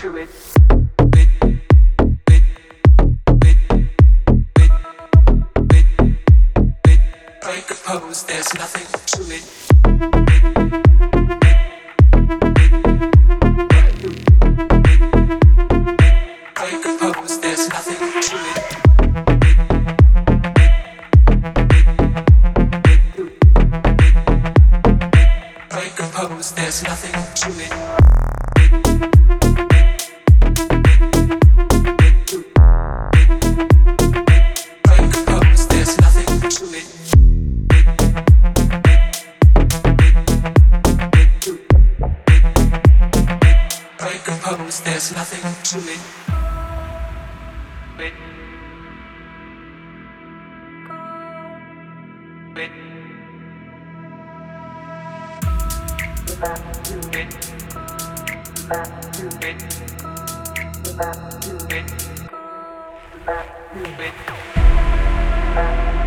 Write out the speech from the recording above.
to it. Break a pose, there's nothing to it. Break a pose, there's nothing to it. Break a pose, there's nothing to it. Break a pose, there's nothing to it. Break a pose, there's nothing to it. Wait. Wait. Wait. Wait. Wait.